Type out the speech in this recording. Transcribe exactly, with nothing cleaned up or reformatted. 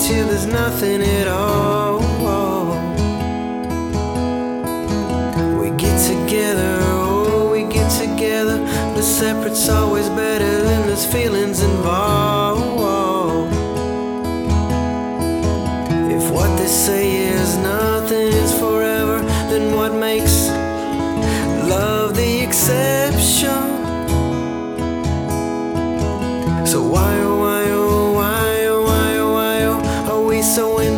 till there's nothing at all. We get together, oh, we get together, but separate's always better than there's feelings involved. If what they say is nothing is forever, then what makes love the exception? So why, oh, why, oh, why, oh, why, oh, why, oh, are we so in